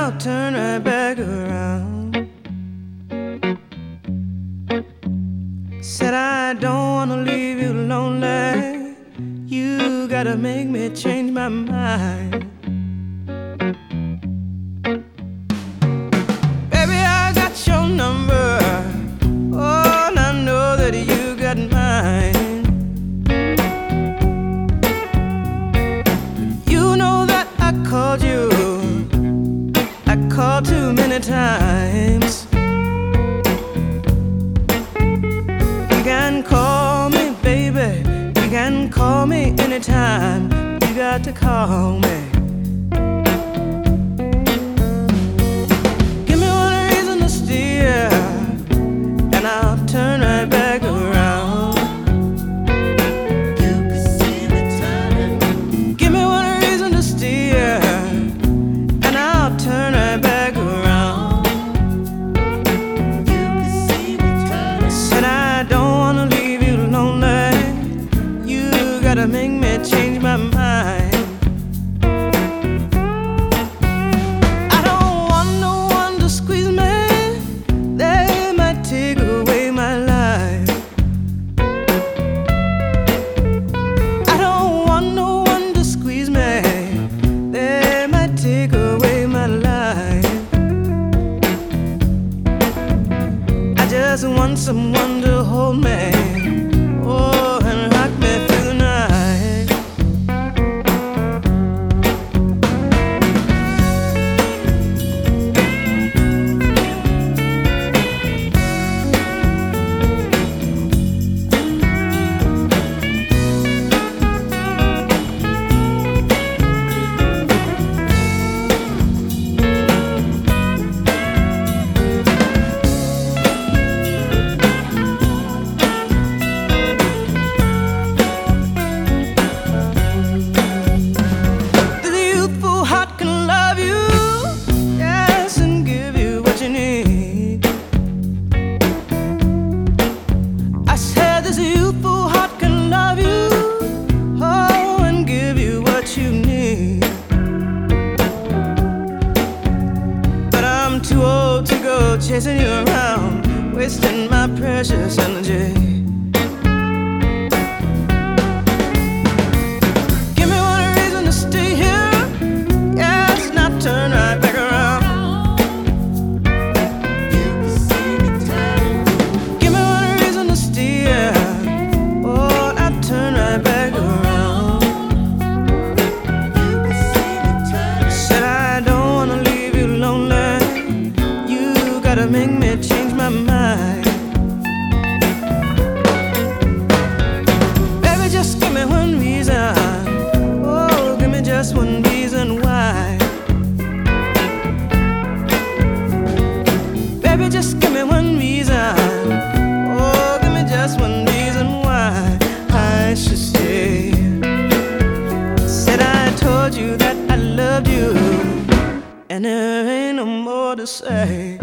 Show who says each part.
Speaker 1: I'll turn right back around. Said I don't wanna leave you lonely. You gotta make me change my mind. Baby, I got your number. Oh, and I know that you got mine. You know that I called you. I called too many times. You can call me, baby. You can call me anytime. You got to call me. Give me one reason to steer, and I'll turn right back around.
Speaker 2: You can see me turning.
Speaker 1: Give me one reason to steer, and I'll turn right back around.
Speaker 2: You can see me turning.
Speaker 1: Said I don't wanna leave you lonely. You gotta make me change my mind. I don't want no one to squeeze me. They might take away my life. I don't want no one to squeeze me. They might take away my life. I just want someone to hold me, oh, and rock me through the night. Too old to go chasing you around, wasting my precious energy. Give me one reason to stay here, yes, and I'll turn right back around.
Speaker 2: You can see me turning.
Speaker 1: Give me one reason to steer, oh, and I'll turn right back around.
Speaker 2: You can see me turning.
Speaker 1: Said I don't wanna leave you lonely. Gotta make me change my mind. Baby, just give me one reason. Oh, give me just one reason why. Baby, just give me one reason. Oh, give me just one reason why I should stay. Said I told you that I loved you, and there ain't no more to say.